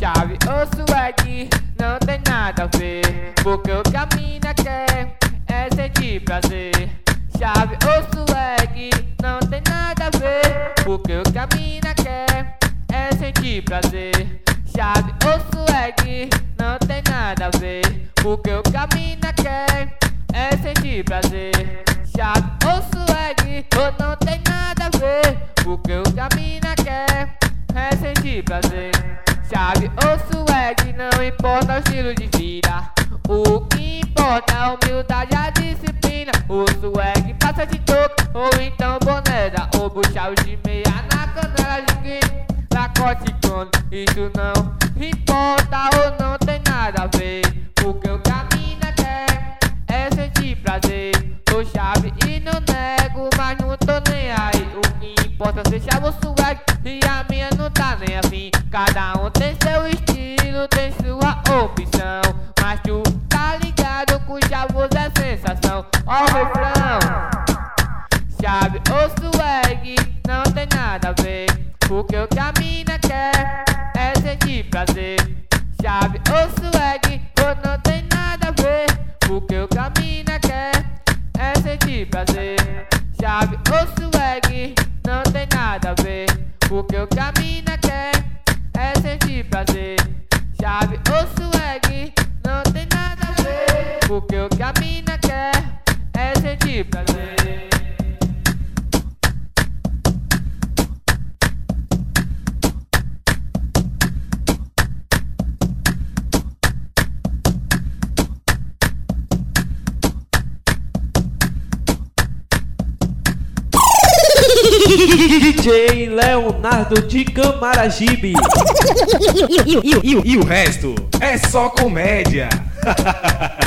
Chave ou swag não tem nada a ver, porque o que a mina quer é sentir prazer. Chave ou swag não tem nada a ver, porque o que a mina quer é sentir prazer. Chave ou swag não tem nada a ver, porque o que a mina quer é sentir prazer. Chave ou swag não tem nada a ver, porque o que a mina quer é sentir prazer. Chave ou swag não importa o estilo de vida, o que importa é a humildade e a disciplina. O swag passa de touca ou então boneda, ou buchal de meia na canela de quem Lacoste Cone. Isso não importa ou não tem nada a ver, porque o que a mina quer é sentir prazer. Sou chave e não nego, mas não tô nem aí. O que importa é ser chave ou swag, e a minha não tá nem afim. Cada um tem seu estilo, tem sua opção, mas tu tá ligado com chavos é sensação. Ó o refrão. Chave ou swag não tem nada a ver, porque o que a mina quer é sentir prazer. Chave ou swag não tem nada a ver, porque o que a mina quer é sentir prazer. Chave ou swag não tem nada a ver, porque o que a mina quer é sentir prazer. Chave ou swag não tem nada a ver, porque o que a mina quer é sentir prazer. DJ Leonardo de Camaragibe. E o resto é só comédia.